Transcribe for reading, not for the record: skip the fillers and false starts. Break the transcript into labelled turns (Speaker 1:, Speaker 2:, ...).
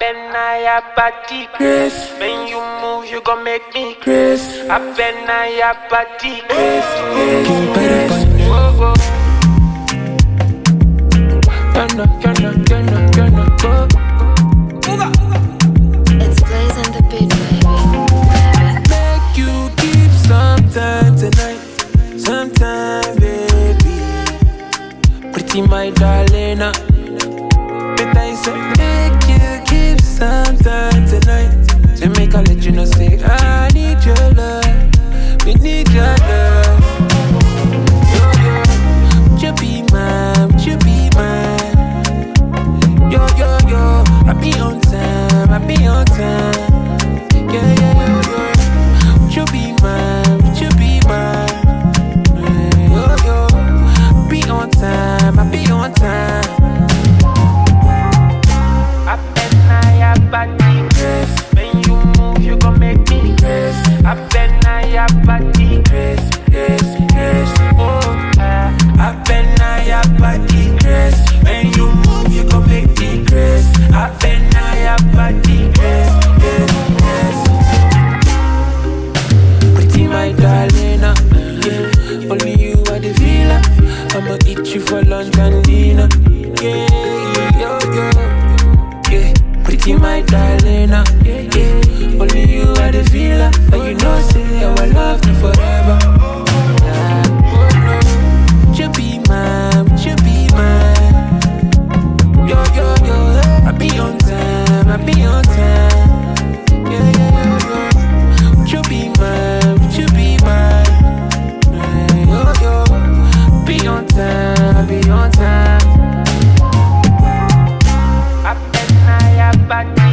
Speaker 1: your body, Chris. When you move, you gon' make me Chris. I bend on your body, Chris.
Speaker 2: It's Blaze and the beat, baby.
Speaker 3: Make you keep some time tonight, sometime, baby. Pretty my darling, but I said make you keep some time tonight. To make I let you know, say I need your love, we need your love. Would you be mine? Would you be mine? Yo, I be on time, I be on time. Yeah. Would you be mine? Would you be mine? Yo, be on time, I be on time.
Speaker 1: I bend on your body, Chris. When you move, you gon' make me Chris. I bend on your body, Chris. Oh,
Speaker 3: I bend on your body, Chris. When you move, you gon' make me Chris. I bend on your body, Chris. Pretty my darling, yeah. Only you are the feeler. I'ma eat you for lunch and dinner. Yeah. Pretty my darling, yeah. Only you are the feeler. And you know, say our love me forever. Would you be mine? Would you be mine? Yo, I be on time, I be on time. Yeah. Would you be mine? Would you be mine? Yo, be on time, I be on time.
Speaker 1: I bend on your body.